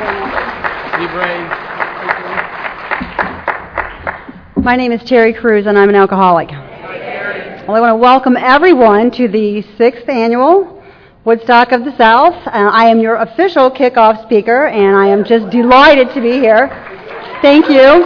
Be brave. My name is Terry Cruz, and I'm an alcoholic. Well, I want to welcome everyone to the 6th annual Woodstock of the South. I am your official kickoff speaker, and I am just delighted to be here. Thank you.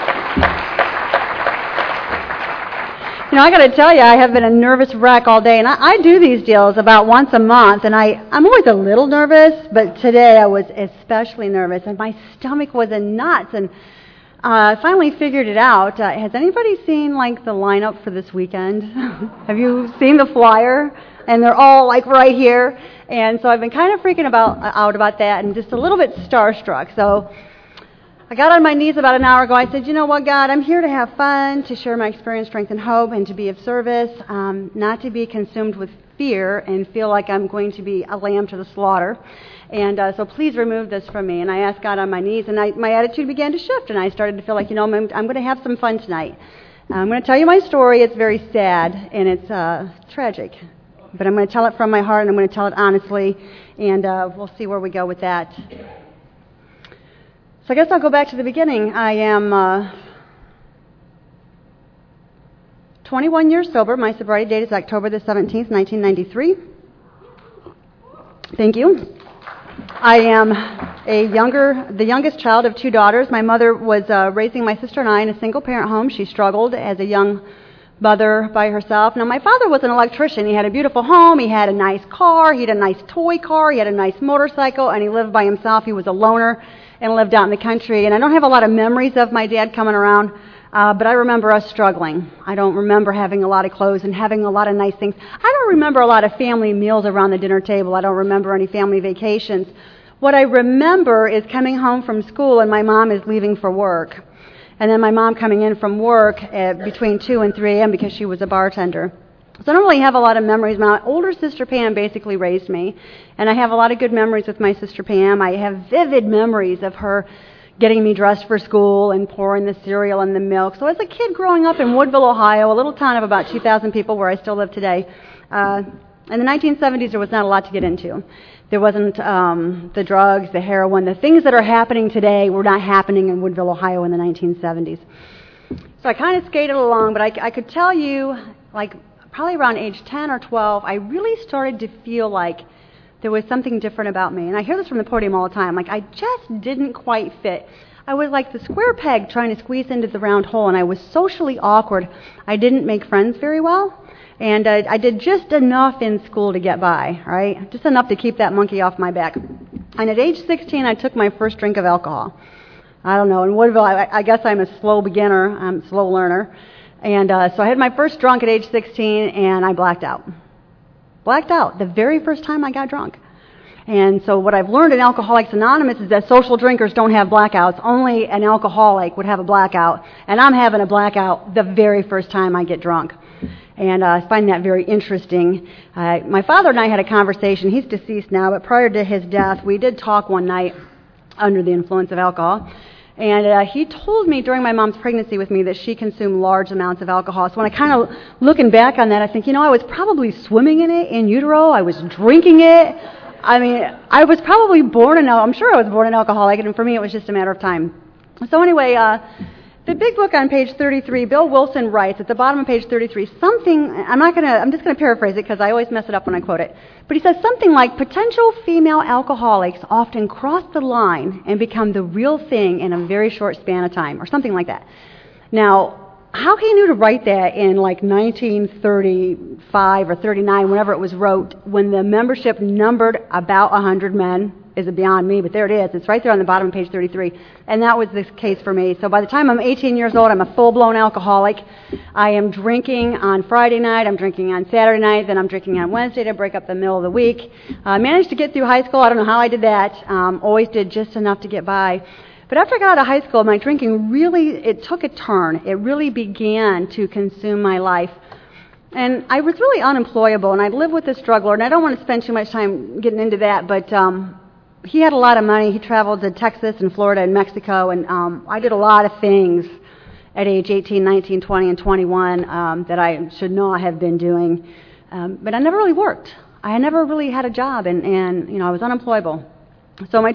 You know, I got to tell you, I have been a nervous wreck all day, and I do these deals about once a month, and I'm always a little nervous, but today I was especially nervous, and my stomach was in knots, and I finally figured it out. Has anybody seen, like, the lineup for this weekend? Have you seen the flyer? And they're all, like, right here, and so I've been kind of freaking out about that and just a little bit starstruck, so I got on my knees about an hour ago. I said, you know what, God, I'm here to have fun, to share my experience, strength, and hope, and to be of service, not to be consumed with fear and feel like I'm going to be a lamb to the slaughter. And so please remove this from me. And I asked God on my knees, and my attitude began to shift, and I started to feel like, you know, I'm going to have some fun tonight. I'm going to tell you my story. It's very sad, and it's tragic. But I'm going to tell it from my heart, and I'm going to tell it honestly, and we'll see where we go with that. So I guess I'll go back to the beginning. I am 21 years sober. My sobriety date is October the 17th, 1993. Thank you. I am the youngest child of 2 daughters. My mother was raising my sister and I in a single-parent home. She struggled as a young mother by herself. Now, my father was an electrician. He had a beautiful home. He had a nice car. He had a nice toy car. He had a nice motorcycle, and he lived by himself. He was a loner and lived out in the country. And I don't have a lot of memories of my dad coming around, but I remember us struggling. I don't remember having a lot of clothes and having a lot of nice things. I don't remember a lot of family meals around the dinner table. I don't remember any family vacations. What I remember is coming home from school and my mom is leaving for work. And then my mom coming in from work at between 2 and 3 a.m. because she was a bartender. So I don't really have a lot of memories. My older sister Pam basically raised me, and I have a lot of good memories with my sister Pam. I have vivid memories of her getting me dressed for school and pouring the cereal and the milk. So as a kid growing up in Woodville, Ohio, a little town of about 2,000 people where I still live today, in the 1970s there was not a lot to get into. There wasn't the drugs, the heroin, the things that are happening today were not happening in Woodville, Ohio in the 1970s. So I kind of skated along, but I could tell you, like, probably around age 10 or 12, I really started to feel like there was something different about me. And I hear this from the podium all the time. Like, I just didn't quite fit. I was like the square peg trying to squeeze into the round hole, and I was socially awkward. I didn't make friends very well. And I did just enough in school to get by, right? Just enough to keep that monkey off my back. And at age 16, I took my first drink of alcohol. I don't know. In Woodville, I guess I'm a slow beginner. I'm a slow learner. And so I had my first drunk at age 16, and I blacked out. Blacked out the very first time I got drunk. And so what I've learned in Alcoholics Anonymous is that social drinkers don't have blackouts. Only an alcoholic would have a blackout. And I'm having a blackout the very first time I get drunk. And I find that very interesting. My father and I had a conversation. He's deceased now, but prior to his death, we did talk one night under the influence of alcohol. And he told me during my mom's pregnancy with me that she consumed large amounts of alcohol. So when I kind of, looking back on that, I think, you know, I was probably swimming in it in utero. I was drinking it. I mean, I was probably I'm sure I was born an alcoholic, and for me it was just a matter of time. So anyway, the big book on page 33, Bill Wilson writes at the bottom of page 33 something, I'm just going to paraphrase it because I always mess it up when I quote it. But he says something like, potential female alcoholics often cross the line and become the real thing in a very short span of time, or something like that. Now, how he knew to write that in like 1935 or 39, whenever it was wrote, when the membership numbered about 100 men, is beyond me, but there it is. It's right there on the bottom of page 33. And that was the case for me. So by the time I'm 18 years old, I'm a full-blown alcoholic. I am drinking on Friday night. I'm drinking on Saturday night. Then I'm drinking on Wednesday to break up the middle of the week. I managed to get through high school. I don't know how I did that. Always did just enough to get by. But after I got out of high school, my drinking it took a turn. It really began to consume my life. And I was really unemployable, and I lived with this drug lord, and I don't want to spend too much time getting into that, but he had a lot of money. He traveled to Texas and Florida and Mexico, and I did a lot of things at age 18, 19, 20, and 21 that I should not have been doing. But I never really worked. I never really had a job, and I was unemployable. So my drinking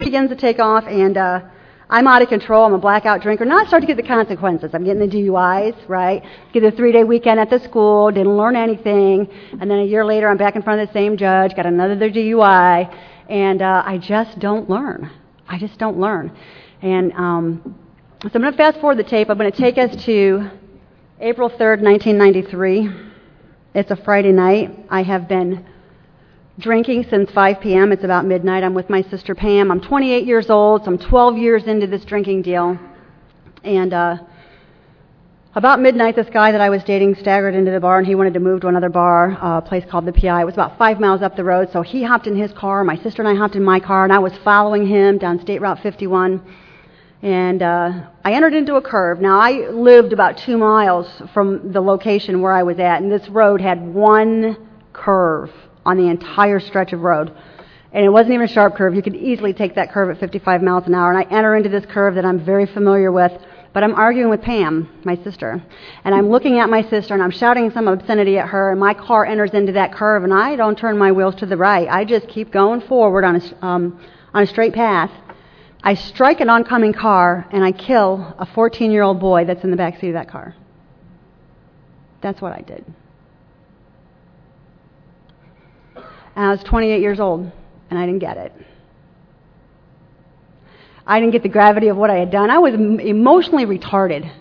begins to take off, and I'm out of control. I'm a blackout drinker. Now I start to get the consequences. I'm getting the DUIs, right? Get a 3-day weekend at the school, didn't learn anything, and then a year later I'm back in front of the same judge, got another DUI, and I just don't learn. I just don't learn. And so I'm going to fast forward the tape. I'm going to take us to April 3rd, 1993. It's a Friday night. I have been drinking since 5 p.m. It's about midnight. I'm with my sister Pam. I'm 28 years old, so I'm 12 years into this drinking deal. And about midnight, this guy that I was dating staggered into the bar, and he wanted to move to another bar, a place called the PI. It was about 5 miles up the road, so he hopped in his car. My sister and I hopped in my car, and I was following him down State Route 51. And I entered into a curve. Now, I lived about 2 miles from the location where I was at, and this road had one curve on the entire stretch of road. And it wasn't even a sharp curve. You could easily take that curve at 55 miles an hour. And I enter into this curve that I'm very familiar with, but I'm arguing with Pam, my sister. And I'm looking at my sister, and I'm shouting some obscenity at her, and my car enters into that curve, and I don't turn my wheels to the right. I just keep going forward on a straight path. I strike an oncoming car, and I kill a 14-year-old boy that's in the back seat of that car. That's what I did. And I was 28 years old, and I didn't get it. I didn't get the gravity of what I had done. I was emotionally retarded.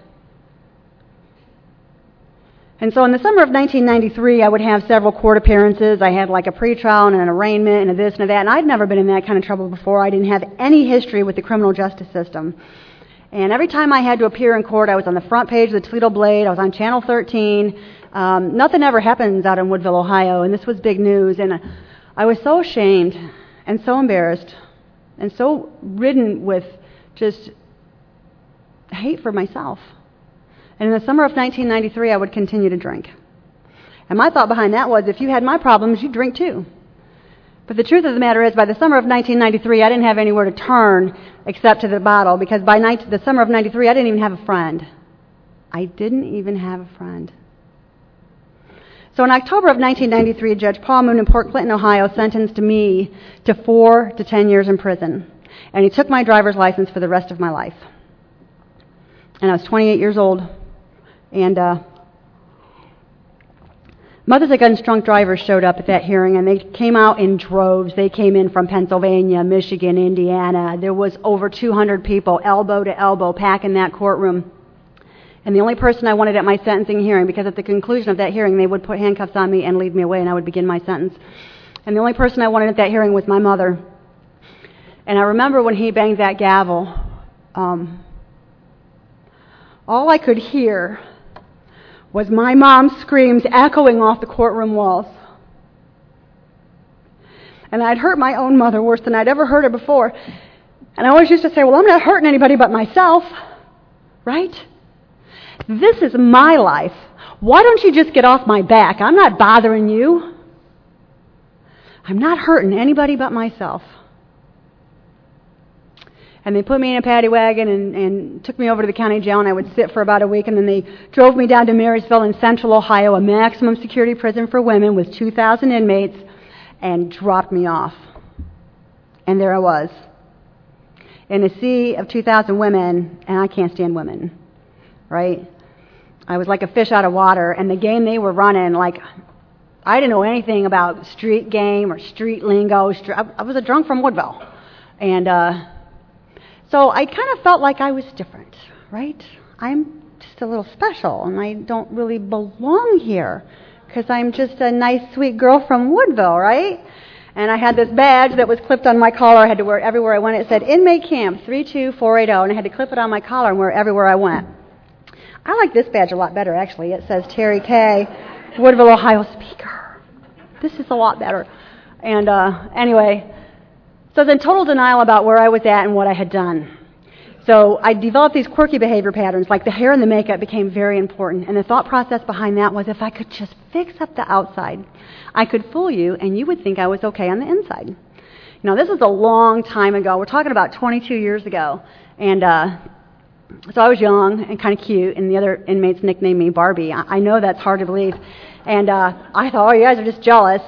And so in the summer of 1993, I would have several court appearances. I had like a pretrial and an arraignment and a this and a that, and I'd never been in that kind of trouble before. I didn't have any history with the criminal justice system. And every time I had to appear in court, I was on the front page of the Toledo Blade. I was on Channel 13. Nothing ever happens out in Woodville, Ohio, and this was big news. And I was so ashamed and so embarrassed and so ridden with just hate for myself. And in the summer of 1993, I would continue to drink. And my thought behind that was, if you had my problems, you'd drink too. But the truth of the matter is, by the summer of 1993, I didn't have anywhere to turn except to the bottle, because by the summer of 93, I didn't even have a friend. I didn't even have a friend. So in October of 1993, Judge Paul Moon in Port Clinton, Ohio, sentenced me to 4 to 10 years in prison. And he took my driver's license for the rest of my life. And I was 28 years old. And Mothers Against Drunk Drivers showed up at that hearing, and they came out in droves. They came in from Pennsylvania, Michigan, Indiana. There was over 200 people, elbow to elbow, packing that courtroom. And the only person I wanted at my sentencing hearing, because at the conclusion of that hearing, they would put handcuffs on me and lead me away, and I would begin my sentence. And the only person I wanted at that hearing was my mother. And I remember when he banged that gavel, all I could hear was my mom's screams echoing off the courtroom walls. And I'd hurt my own mother worse than I'd ever hurt her before. And I always used to say, well, I'm not hurting anybody but myself, right? This is my life. Why don't you just get off my back? I'm not bothering you. I'm not hurting anybody but myself. And they put me in a paddy wagon and took me over to the county jail, and I would sit for about a week, and then they drove me down to Marysville in Central Ohio, a maximum security prison for women with 2,000 inmates, and dropped me off. And there I was, in a sea of 2,000 women, and I can't stand women, right? I was like a fish out of water, and the game they were running, like, I didn't know anything about street game or street lingo. I was a drunk from Woodville. And so I kind of felt like I was different, right? I'm just a little special, and I don't really belong here because I'm just a nice, sweet girl from Woodville, right? And I had this badge that was clipped on my collar. I had to wear it everywhere I went. It said, Inmate Camp 32480, and I had to clip it on my collar and wear it everywhere I went. I like this badge a lot better, actually. It says Terry K., Woodville, Ohio Speaker. This is a lot better. And anyway, so I was in total denial about where I was at and what I had done. So I developed these quirky behavior patterns, like the hair and the makeup became very important. And the thought process behind that was, if I could just fix up the outside, I could fool you and you would think I was okay on the inside. You know, this was a long time ago. We're talking about 22 years ago. And so I was young and kind of cute, and the other inmates nicknamed me Barbie. I know that's hard to believe. And I thought, oh, you guys are just jealous.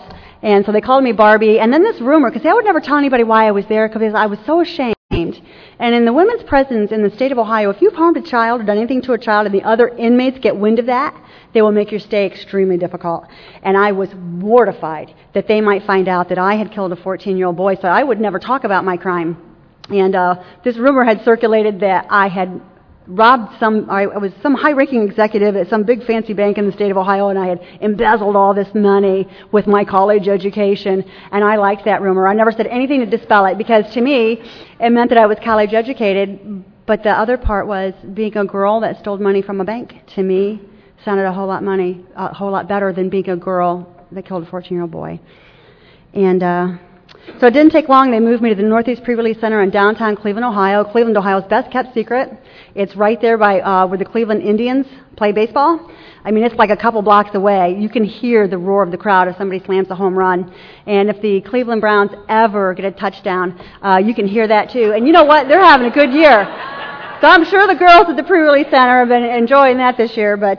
And so they called me Barbie. And then this rumor, because I would never tell anybody why I was there, because I was so ashamed. And in the women's prisons in the state of Ohio, if you've harmed a child or done anything to a child and the other inmates get wind of that, they will make your stay extremely difficult. And I was mortified that they might find out that I had killed a 14-year-old boy, so I would never talk about my crime. And this rumor had circulated that I had robbed I was some high-ranking executive at some big fancy bank in the state of Ohio, and I had embezzled all this money with my college education, and I liked that rumor. I never said anything to dispel it, because to me, it meant that I was college educated, but the other part was being a girl that stole money from a bank, to me, sounded a whole lot better than being a girl that killed a 14-year-old boy. And so it didn't take long. They moved me to the Northeast Pre-Release Center in downtown Cleveland, Ohio. Cleveland, Ohio's best-kept secret. It's right there by where the Cleveland Indians play baseball. I mean, it's like a couple blocks away. You can hear the roar of the crowd if somebody slams a home run. And if the Cleveland Browns ever get a touchdown, you can hear that too. And you know what? They're having a good year. So I'm sure the girls at the Pre-Release Center have been enjoying that this year. But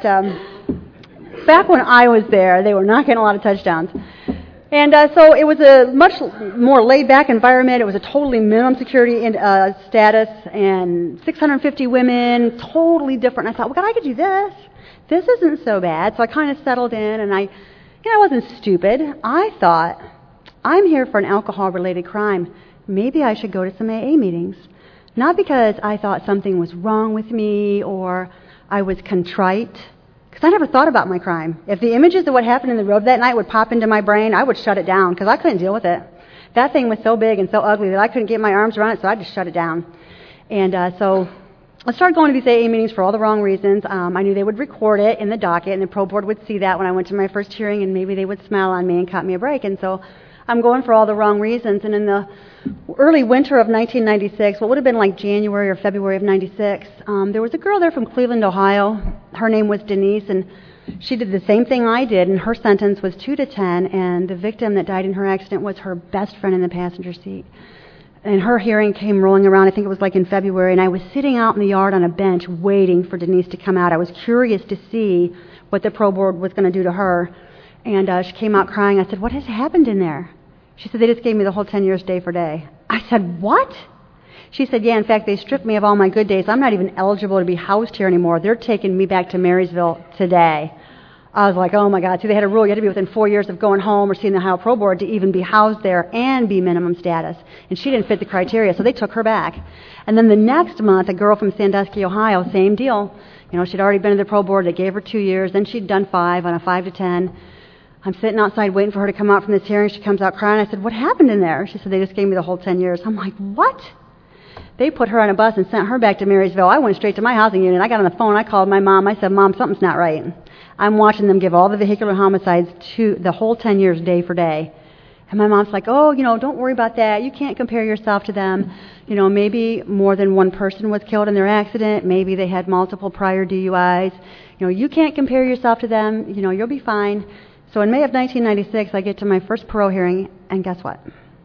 back when I was there, they were not getting a lot of touchdowns. And so it was a much more laid-back environment. It was a totally minimum security status, and 650 women, totally different. And I thought, well, God, I could do this. This isn't so bad. So I kind of settled in, and I wasn't stupid. I thought, I'm here for an alcohol-related crime. Maybe I should go to some AA meetings. Not because I thought something was wrong with me or I was contrite, because I never thought about my crime. If the images of what happened in the road that night would pop into my brain, I would shut it down, because I couldn't deal with it. That thing was so big and so ugly that I couldn't get my arms around it, so I just shut it down. And so I started going to these AA meetings for all the wrong reasons. I knew they would record it in the docket, and the pro board would see that when I went to my first hearing, and maybe they would smile on me and cut me a break. And so I'm going for all the wrong reasons. And in the early winter of 1996, what would have been like January or February of 96, there was a girl there from Cleveland, Ohio. Her name was Denise, and she did the same thing I did, and her sentence was 2 to 10, and the victim that died in her accident was her best friend in the passenger seat. And her hearing came rolling around, I think it was like in February, and I was sitting out in the yard on a bench waiting for Denise to come out. I was curious to see what the pro board was going to do to her. And she came out crying. I said, what has happened in there? She said, they just gave me the whole 10 years day for day. I said, what? She said, yeah, in fact, they stripped me of all my good days. I'm not even eligible to be housed here anymore. They're taking me back to Marysville today. I was like, oh my God. See, they had a rule. You had to be within 4 years of going home or seeing the Ohio Pro Board to even be housed there and be minimum status. And she didn't fit the criteria, so they took her back. And then the next month, a girl from Sandusky, Ohio, same deal. You know, she'd already been to the Pro Board. They gave her 2 years. Then she'd done 5 on a 5 to 10. I'm sitting outside waiting for her to come out from this hearing. She comes out crying. I said, what happened in there? She said, they just gave me the whole 10 years. I'm like, what? They put her on a bus and sent her back to Marysville. I went straight to my housing unit. I got on the phone. I called my mom. I said, Mom, something's not right. I'm watching them give all the vehicular homicides to the whole 10 years day for day. And my mom's like, oh, don't worry about that. You can't compare yourself to them. Maybe more than one person was killed in their accident. Maybe they had multiple prior DUIs. You can't compare yourself to them. You'll be fine. So in May of 1996, I get to my first parole hearing, and guess what?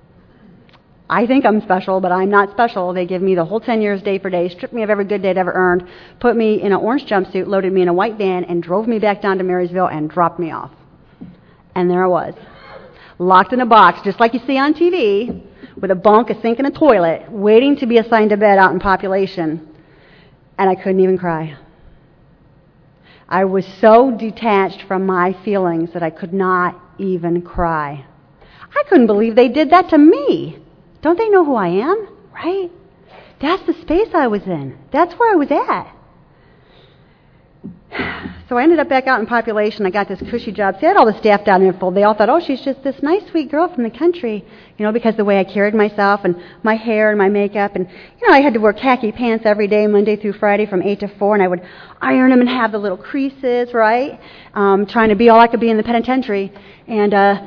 I think I'm special, but I'm not special. They give me the whole 10 years day for day, stripped me of every good day I'd ever earned, put me in an orange jumpsuit, loaded me in a white van, and drove me back down to Marysville and dropped me off. And there I was, locked in a box, just like you see on TV, with a bunk, a sink, and a toilet, waiting to be assigned a bed out in population. And I couldn't even cry. I was so detached from my feelings that I could not even cry. I couldn't believe they did that to me. Don't they know who I am? Right? That's the space I was in. That's where I was at. So I ended up back out in population. I got this cushy job. See, I had all the staff down there full. They all thought, oh, she's just this nice, sweet girl from the country, because the way I carried myself and my hair and my makeup. And, I had to wear khaki pants every day, Monday through Friday from 8 to 4, and I would iron them and have the little creases, right? Trying to be all I could be in the penitentiary. And because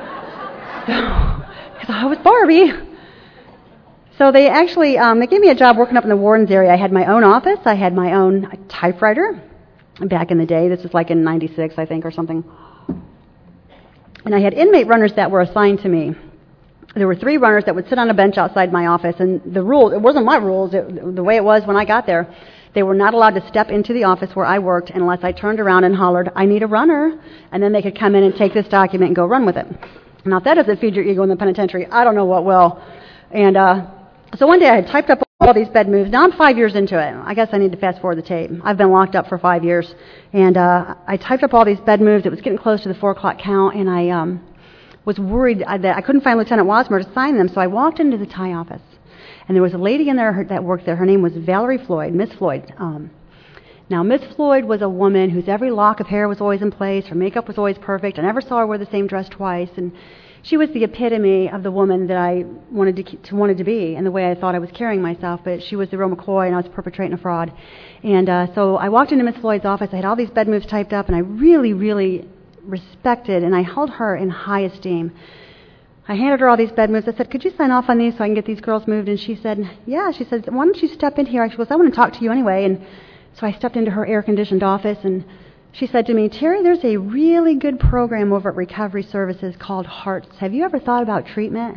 I was Barbie. So they actually, they gave me a job working up in the warden's area. I had my own office. I had my own typewriter. Back in the day, this was like in 96, I think, or something. And I had inmate runners that were assigned to me. There were 3 runners that would sit on a bench outside my office, and the rules, it wasn't my rules, the way it was when I got there, they were not allowed to step into the office where I worked unless I turned around and hollered, I need a runner, and then they could come in and take this document and go run with it. Now, if that doesn't feed your ego in the penitentiary, I don't know what will. And so one day I had typed up all these bed moves. Now I'm 5 years into it. I guess I need to fast forward the tape. I've been locked up for 5 years. And I typed up all these bed moves. It was getting close to the 4 o'clock count, and I was worried that I couldn't find Lieutenant Wasmer to sign them, so I walked into the Thai office. And there was a lady in there that worked there. Her name was Valerie Floyd, Miss Floyd. Now, Miss Floyd was a woman whose every lock of hair was always in place. Her makeup was always perfect. I never saw her wear the same dress twice. And she was the epitome of the woman that I wanted to be and the way I thought I was carrying myself. But she was the real McCoy, and I was perpetrating a fraud. And so I walked into Miss Floyd's office. I had all these bed moves typed up, and I really, really respected, and I held her in high esteem. I handed her all these bed moves. I said, could you sign off on these so I can get these girls moved? And she said, yeah. She said, why don't you step in here? She goes, I want to talk to you anyway. And so I stepped into her air-conditioned office, and she said to me, Terry, there's a really good program over at Recovery Services called Hearts. Have you ever thought about treatment?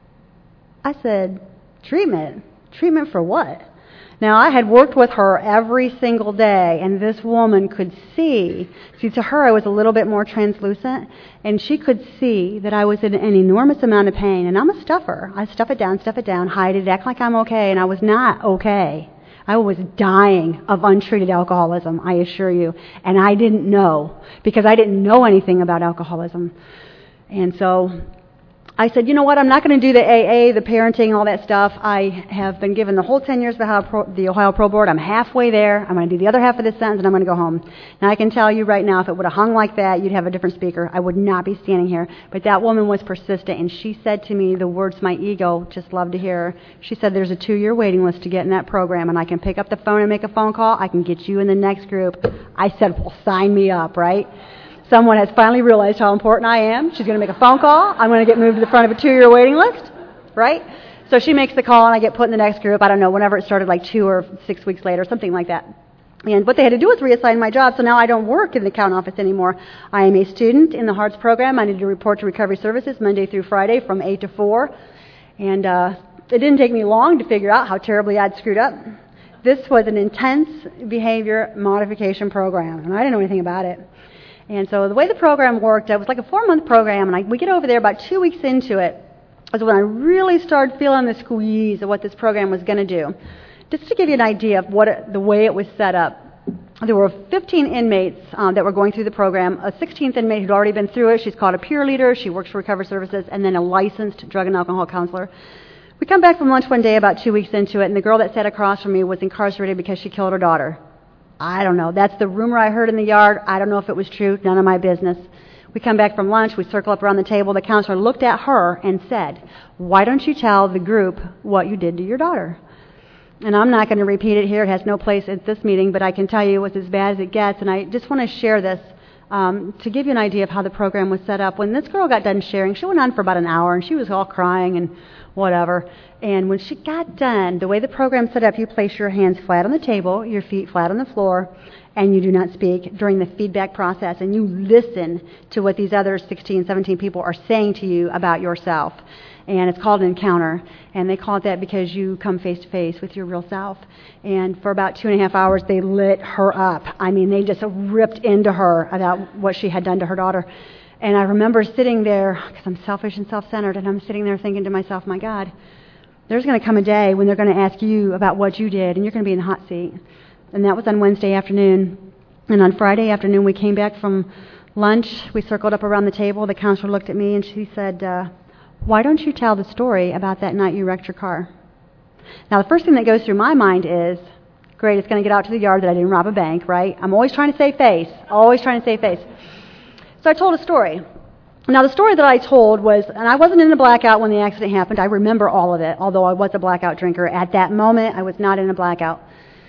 I said, treatment? Treatment for what? Now, I had worked with her every single day, and this woman could see. See, to her, I was a little bit more translucent, and she could see that I was in an enormous amount of pain. And I'm a stuffer. I stuff it down, hide it, act like I'm okay, and I was not okay. I was dying of untreated alcoholism, I assure you. And I didn't know, because I didn't know anything about alcoholism. And so I said, you know what, I'm not going to do the AA, the parenting, all that stuff. I have been given the whole 10 years of the Ohio Pro Board. I'm halfway there. I'm going to do the other half of this sentence, and I'm going to go home. Now, I can tell you right now, if it would have hung like that, you'd have a different speaker. I would not be standing here. But that woman was persistent, and she said to me the words my ego just loved to hear. She said, there's a 2-year waiting list to get in that program, and I can pick up the phone and make a phone call. I can get you in the next group. I said, well, sign me up, right? Someone has finally realized how important I am. She's going to make a phone call. I'm going to get moved to the front of a 2-year waiting list, right? So she makes the call, and I get put in the next group. I don't know, whenever it started, like 2 or 6 weeks later, something like that. And what they had to do was reassign my job, so now I don't work in the account office anymore. I am a student in the Hearts program. I need to report to Recovery Services Monday through Friday from 8 to 4. And it didn't take me long to figure out how terribly I'd screwed up. This was an intense behavior modification program, and I didn't know anything about it. And so the way the program worked, it was like a 4-month program, and we get over there about 2 weeks into it, was when I really started feeling the squeeze of what this program was going to do. Just to give you an idea of the way it was set up, there were 15 inmates that were going through the program. A 16th inmate who'd already been through it. She's called a peer leader. She works for Recovery Services, and then a licensed drug and alcohol counselor. We come back from lunch one day about 2 weeks into it, and the girl that sat across from me was incarcerated because she killed her daughter. I don't know. That's the rumor I heard in the yard. I don't know if it was true. None of my business. We come back from lunch. We circle up around the table. The counselor looked at her and said, why don't you tell the group what you did to your daughter? And I'm not going to repeat it here. It has no place at this meeting, but I can tell you it was as bad as it gets. And I just want to share this to give you an idea of how the program was set up. When this girl got done sharing, she went on for about an hour, and she was all crying and whatever. And when she got done, the way the program's set up, you place your hands flat on the table, your feet flat on the floor, and you do not speak during the feedback process. And you listen to what these other 16, 17 people are saying to you about yourself. And it's called an encounter. And they call it that because you come face to face with your real self. And for about 2.5 hours, they lit her up. I mean, they just ripped into her about what she had done to her daughter. And I remember sitting there, because I'm selfish and self-centered, and I'm sitting there thinking to myself, my God, there's going to come a day when they're going to ask you about what you did, and you're going to be in the hot seat. And that was on Wednesday afternoon. And on Friday afternoon, we came back from lunch. We circled up around the table. The counselor looked at me, and she said, why don't you tell the story about that night you wrecked your car? Now, the first thing that goes through my mind is, great, it's going to get out to the yard that I didn't rob a bank, right? I'm always trying to save face, always trying to save face. So I told a story. Now, the story that I told was, and I wasn't in a blackout when the accident happened. I remember all of it, although I was a blackout drinker. At that moment, I was not in a blackout.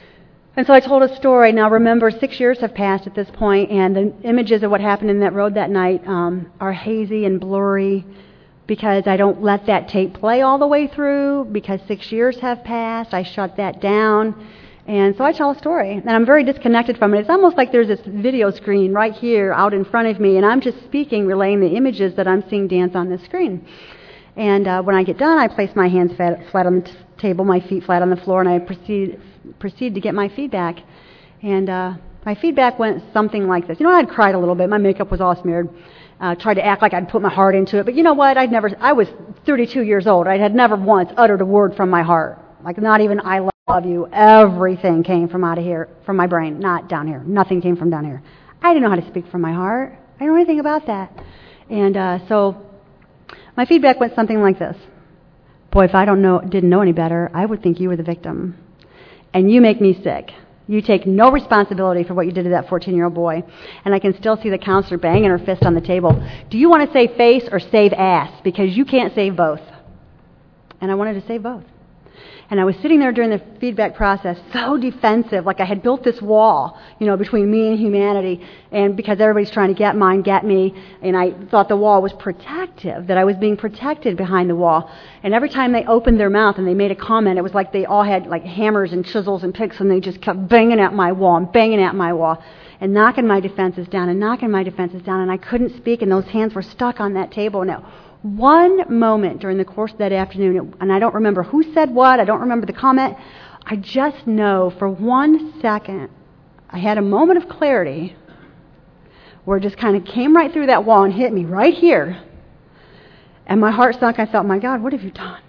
And so I told a story. Now, remember, 6 years have passed at this point, and the images of what happened in that road that night are hazy and blurry because I don't let that tape play all the way through because 6 years have passed. I shut that down. And so I tell a story, and I'm very disconnected from it. It's almost like there's this video screen right here out in front of me, and I'm just speaking, relaying the images that I'm seeing dance on this screen. And when I get done, I place my hands flat on the table, my feet flat on the floor, and I proceed to get my feedback. And my feedback went something like this. You know, I had cried a little bit. My makeup was all smeared. tried to act like I'd put my heart into it. But you know what? I was 32 years old. I had never once uttered a word from my heart. Like not even I love you. Everything came from out of here, from my brain, not down here. Nothing came from down here. I didn't know how to speak from my heart. I didn't know anything about that. And so my feedback went something like this. Boy, if I didn't know any better, I would think you were the victim. And you make me sick. You take no responsibility for what you did to that 14-year-old boy. And I can still see the counselor banging her fist on the table. Do you want to save face or save ass? Because you can't save both. And I wanted to save both. And I was sitting there during the feedback process so defensive, like I had built this wall, between me and humanity, and because everybody's trying to get me, and I thought the wall was protective, that I was being protected behind the wall. And every time they opened their mouth and they made a comment, it was like they all had like hammers and chisels and picks, and they just kept banging at my wall and knocking my defenses down, and I couldn't speak, and those hands were stuck on that table. Now, one moment during the course of that afternoon, and I don't remember who said what, I don't remember the comment, I just know for 1 second I had a moment of clarity where it just kind of came right through that wall and hit me right here. And my heart sunk. I thought, my God, what have you done?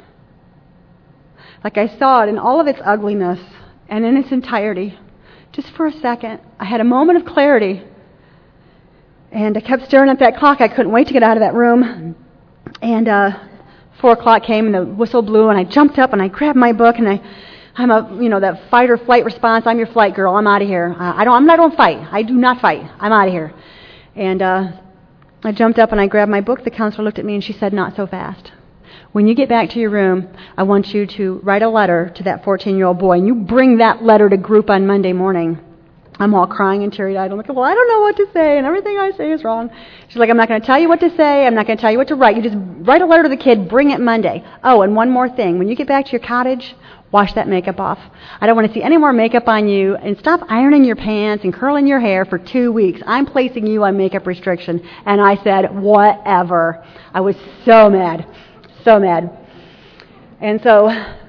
Like I saw it in all of its ugliness and in its entirety. Just for a second, I had a moment of clarity. And I kept staring at that clock. I couldn't wait to get out of that room. And 4 o'clock came and the whistle blew and I jumped up and I grabbed my book and I'm that fight or flight response. I'm your flight girl. I'm out of here. I don't fight. I do not fight. I'm out of here. And I jumped up and I grabbed my book. The counselor looked at me and she said, not so fast. When you get back to your room, I want you to write a letter to that 14-year-old boy and you bring that letter to group on Monday morning. I'm all crying and teary-eyed. I'm like, well, I don't know what to say, and everything I say is wrong. She's like, I'm not going to tell you what to say. I'm not going to tell you what to write. You just write a letter to the kid. Bring it Monday. Oh, and one more thing. When you get back to your cottage, wash that makeup off. I don't want to see any more makeup on you, and stop ironing your pants and curling your hair for 2 weeks. I'm placing you on makeup restriction. And I said, whatever. I was so mad. So mad. And so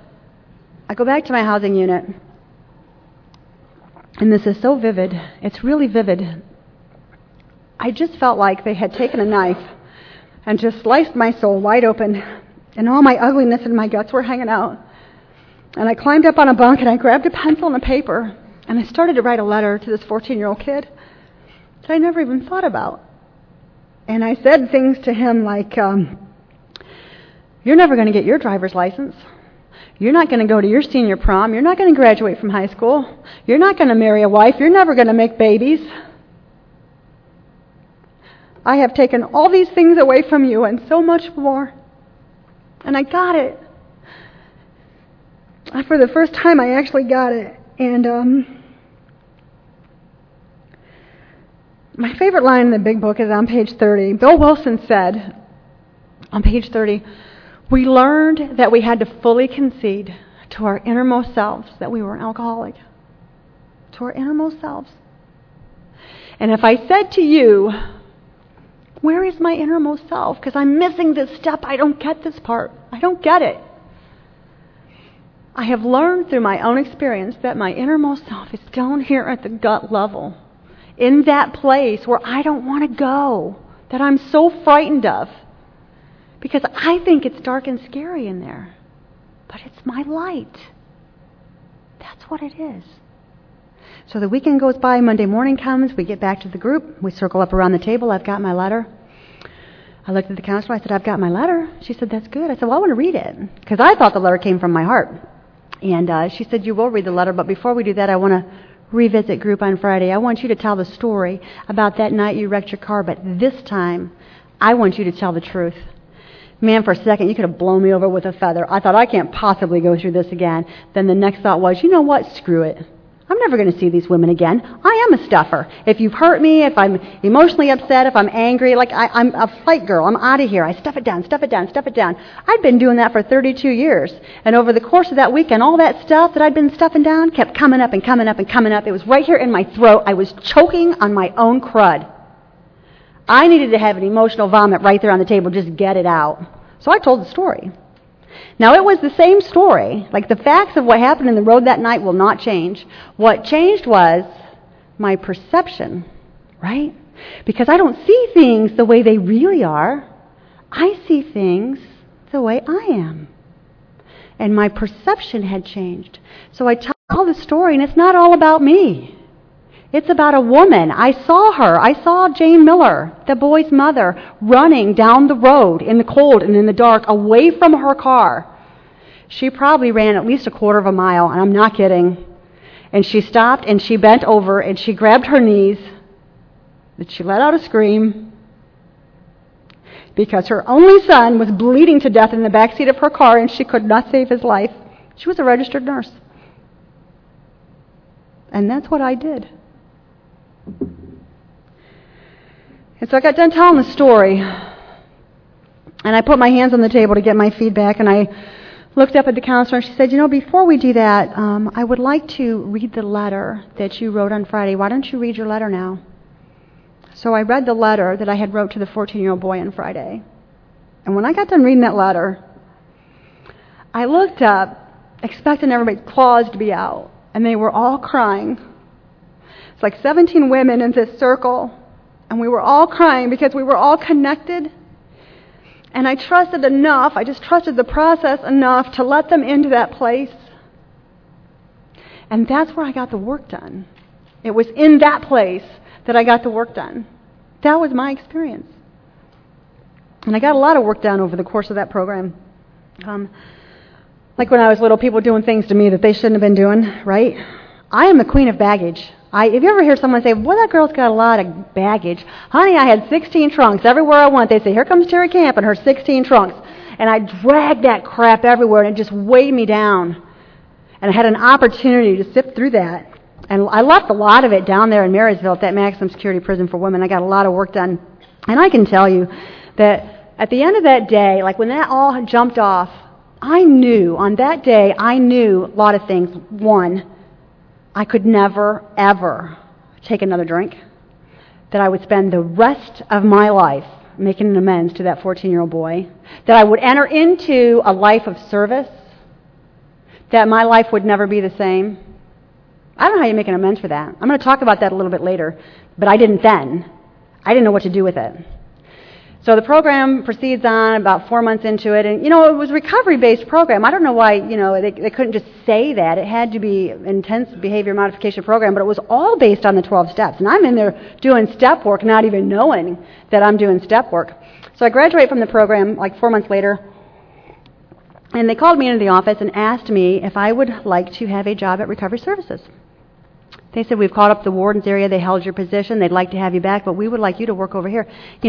I go back to my housing unit. And this is so vivid. It's really vivid. I just felt like they had taken a knife and just sliced my soul wide open, and all my ugliness and my guts were hanging out. And I climbed up on a bunk and I grabbed a pencil and a paper and I started to write a letter to this 14-year-old kid that I never even thought about. And I said things to him like, you're never going to get your driver's license. You're not going to go to your senior prom. You're not going to graduate from high school. You're not going to marry a wife. You're never going to make babies. I have taken all these things away from you and so much more. And I got it. For the first time, I actually got it. And my favorite line in the big book is on page 30. Bill Wilson said on page 30, we learned that we had to fully concede to our innermost selves that we were an alcoholic. To our innermost selves. And if I said to you, where is my innermost self? Because I'm missing this step. I don't get this part. I don't get it. I have learned through my own experience that my innermost self is down here at the gut level. In that place where I don't want to go. That I'm so frightened of. Because I think it's dark and scary in there. But it's my light. That's what it is. So the weekend goes by, Monday morning comes, we get back to the group, we circle up around the table, I've got my letter. I looked at the counselor, I said, I've got my letter. She said, that's good. I said, well, I want to read it. Because I thought the letter came from my heart. And she said, you will read the letter, but before we do that, I want to revisit group on Friday. I want you to tell the story about that night you wrecked your car, but this time, I want you to tell the truth. Man, for a second, you could have blown me over with a feather. I thought, I can't possibly go through this again. Then the next thought was, you know what? Screw it. I'm never going to see these women again. I am a stuffer. If you've hurt me, if I'm emotionally upset, if I'm angry, I'm a fight girl. I'm out of here. I stuff it down, stuff it down, stuff it down. I'd been doing that for 32 years. And over the course of that weekend, all that stuff that I'd been stuffing down kept coming up and coming up and coming up. It was right here in my throat. I was choking on my own crud. I needed to have an emotional vomit right there on the table, just get it out. So I told the story. Now, it was the same story. Like, the facts of what happened in the road that night will not change. What changed was my perception, right? Because I don't see things the way they really are. I see things the way I am. And my perception had changed. So I tell the story, and it's not all about me. It's about a woman. I saw her. I saw Jane Miller, the boy's mother, running down the road in the cold and in the dark away from her car. She probably ran at least a quarter of a mile, and I'm not kidding. And she stopped, and she bent over, and she grabbed her knees, and she let out a scream because her only son was bleeding to death in the backseat of her car, and she could not save his life. She was a registered nurse. And that's what I did. And so I got done telling the story, and I put my hands on the table to get my feedback, and I looked up at the counselor, and she said, before we do that, I would like to read the letter that you wrote on Friday. Why don't you read your letter now? So I read the letter that I had wrote to the 14-year-old boy on Friday. And when I got done reading that letter, I looked up, expecting everybody's claws to be out, and they were all crying. It's like 17 women in this circle, and we were all crying because we were all connected. And I trusted enough, I just trusted the process enough to let them into that place. And that's where I got the work done. It was in that place that I got the work done. That was my experience. And I got a lot of work done over the course of that program. Like when I was little, people doing things to me that they shouldn't have been doing, right? I am the queen of baggage. If you ever hear someone say, boy, that girl's got a lot of baggage. Honey, I had 16 trunks. Everywhere I went, they'd say, here comes Terry Camp and her 16 trunks. And I dragged that crap everywhere, and it just weighed me down. And I had an opportunity to sift through that. And I left a lot of it down there in Marysville at that maximum security prison for women. I got a lot of work done. And I can tell you that at the end of that day, like when that all jumped off, on that day, I knew a lot of things. One, I could never, ever take another drink. That I would spend the rest of my life making an amends to that 14-year-old boy. That I would enter into a life of service. That my life would never be the same. I don't know how you make an amends for that. I'm going to talk about that a little bit later. But I didn't then. I didn't know what to do with it. So the program proceeds on about 4 months into it. And, it was a recovery-based program. I don't know why, they couldn't just say that. It had to be an intense behavior modification program, but it was all based on the 12 steps. And I'm in there doing step work, not even knowing that I'm doing step work. So I graduate from the program like 4 months later. And they called me into the office and asked me if I would like to have a job at Recovery Services. They said, we've called up the warden's area. They held your position. They'd like to have you back, but we would like you to work over here.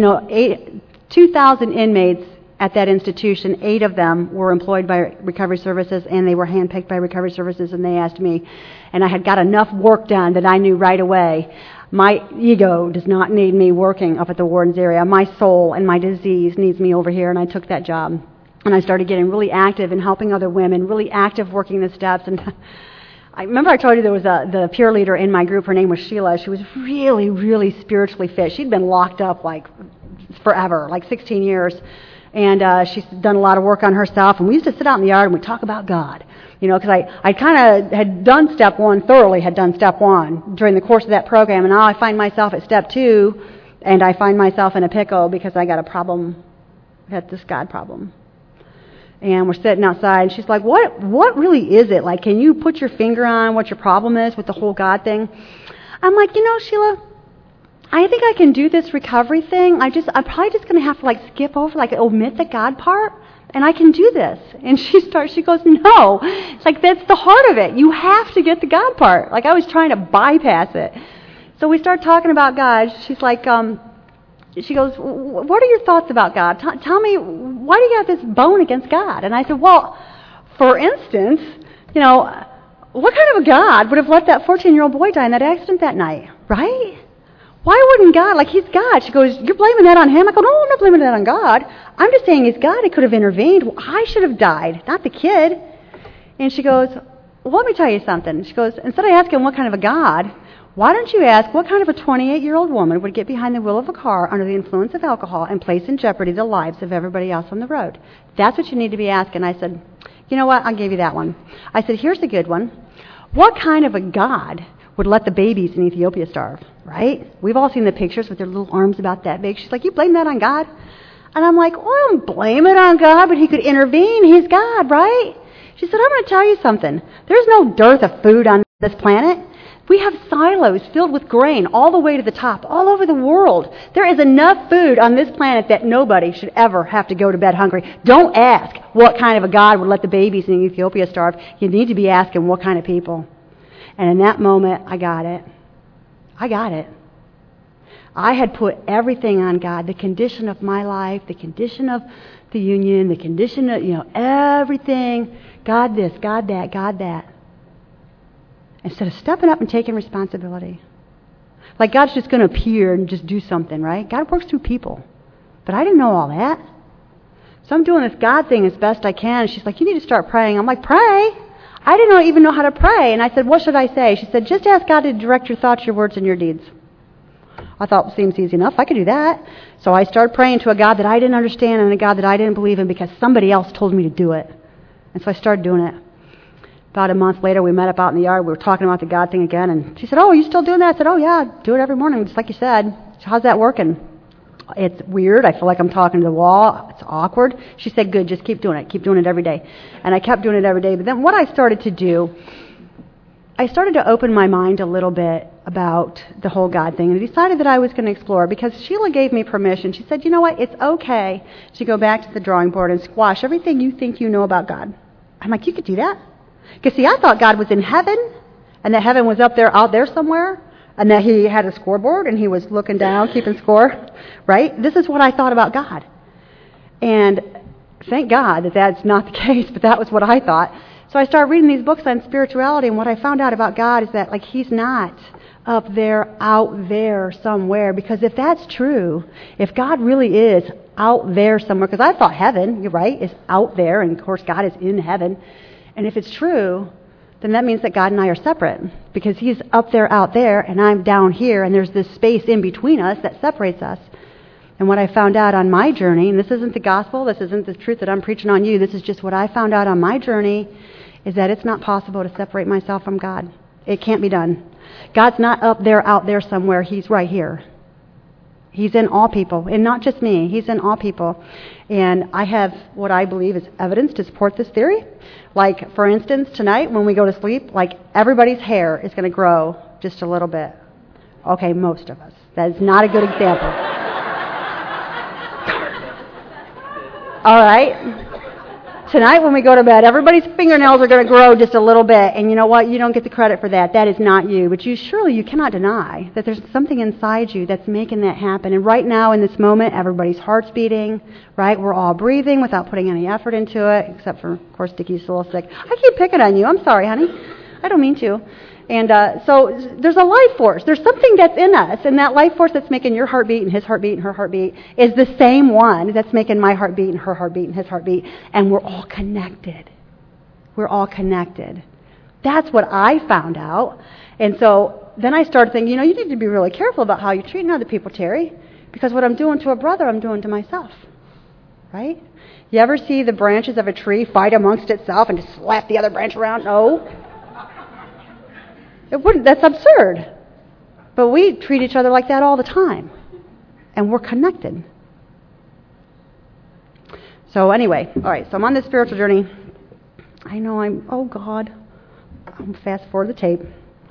2,000 inmates at that institution, 8 of them were employed by Recovery Services, and they were handpicked by Recovery Services, and they asked me. And I had got enough work done that I knew right away, my ego does not need me working up at the warden's area. My soul and my disease needs me over here, and I took that job. And I started getting really active in helping other women, really active working the steps. And I remember I told you there was the peer leader in my group. Her name was Sheila. She was really, really spiritually fit. She'd been locked up like forever, like 16 years. And she's done a lot of work on herself. And we used to sit out in the yard and we'd talk about God. Because I kind of had done step one, thoroughly had done step one during the course of that program. And now I find myself at step 2, and I find myself in a pickle because I got a problem, had this God problem. And we're sitting outside, and she's like, what really is it? Like, can you put your finger on what your problem is with the whole God thing? I'm like, Sheila, I think I can do this recovery thing. I'm probably just going to have to, skip over, omit the God part, and I can do this. And she goes, no. It's like, that's the heart of it. You have to get the God part. Like, I was trying to bypass it. So we start talking about God. She's like, she goes, what are your thoughts about God? Tell me, why do you have this bone against God? And I said, well, for instance, what kind of a God would have let that 14-year-old boy die in that accident that night, right? Why wouldn't God, he's God? She goes, you're blaming that on him? I go, no, I'm not blaming that on God. I'm just saying he's God. He could have intervened. Well, I should have died, not the kid. And she goes, well, let me tell you something. She goes, instead of asking what kind of a God, why don't you ask what kind of a 28-year-old woman would get behind the wheel of a car under the influence of alcohol and place in jeopardy the lives of everybody else on the road? That's what you need to be asking. I said, you know what? I'll give you that one. I said, here's a good one. What kind of a God would let the babies in Ethiopia starve, right? We've all seen the pictures with their little arms about that big. She's like, you blame that on God? And I'm like, well, I don't blame it on God, but he could intervene. He's God, right? She said, I'm going to tell you something. There's no dearth of food on this planet. We have silos filled with grain all the way to the top, all over the world. There is enough food on this planet that nobody should ever have to go to bed hungry. Don't ask what kind of a God would let the babies in Ethiopia starve. You need to be asking what kind of people. And in that moment, I got it. I got it. I had put everything on God, the condition of my life, the condition of the union, the condition of, everything. God this, God that, God that. Instead of stepping up and taking responsibility. Like God's just going to appear and just do something, right? God works through people. But I didn't know all that. So I'm doing this God thing as best I can. She's like, you need to start praying. I'm like, pray? I didn't even know how to pray. And I said, what should I say? She said, just ask God to direct your thoughts, your words, and your deeds. I thought, it seems easy enough. I could do that. So I started praying to a God that I didn't understand and a God that I didn't believe in because somebody else told me to do it. And so I started doing it. About a month later, we met up out in the yard. We were talking about the God thing again. And she said, oh, are you still doing that? I said, oh, yeah, do it every morning, just like you said. How's that working? It's weird. I feel like I'm talking to the wall. It's awkward. She said, good, just keep doing it. Keep doing it every day. And I kept doing it every day. But then what I started to do, I started to open my mind a little bit about the whole God thing. And I decided that I was going to explore because Sheila gave me permission. She said, you know what? It's okay to go back to the drawing board and squash everything you think you know about God. I'm like, you could do that? Because, see, I thought God was in heaven, and that heaven was up there, out there somewhere, and that he had a scoreboard, and he was looking down, keeping score, right? This is what I thought about God. And thank God that that's not the case, but that was what I thought. So I started reading these books on spirituality, and what I found out about God is that, like, he's not up there, out there somewhere, because if that's true, if God really is out there somewhere, because I thought heaven, you're right, is out there, and of course God is in heaven. And if it's true, then that means that God and I are separate because he's up there, out there, and I'm down here, and there's this space in between us that separates us. And what I found out on my journey, and this isn't the gospel, this isn't the truth that I'm preaching on you, this is just what I found out on my journey, is that it's not possible to separate myself from God. It can't be done. God's not up there, out there somewhere. He's right here. He's in all people, and not just me. He's in all people. And I have what I believe is evidence to support this theory. Like, for instance, tonight when we go to sleep, like, everybody's hair is going to grow just a little bit. Okay, most of us. That is not a good example. All right? Tonight when we go to bed, everybody's fingernails are going to grow just a little bit. And you know what? You don't get the credit for that. That is not you. But you cannot deny that there's something inside you that's making that happen. And right now in this moment, everybody's heart's beating, right? We're all breathing without putting any effort into it, except for, of course, Dickie's a little sick. I keep picking on you. I'm sorry, honey. I don't mean to. And so there's a life force. There's something that's in us, and that life force that's making your heartbeat and his heartbeat and her heartbeat is the same one that's making my heartbeat and her heartbeat and his heartbeat, and we're all connected. We're all connected. That's what I found out. And so then I started thinking, you need to be really careful about how you're treating other people, Terry, because what I'm doing to a brother, I'm doing to myself, right? You ever see the branches of a tree fight amongst itself and just slap the other branch around? No. It wouldn't. That's absurd. But we treat each other like that all the time. And we're connected. So anyway, all right, so I'm on this spiritual journey. I know oh God. I'm fast forward the tape.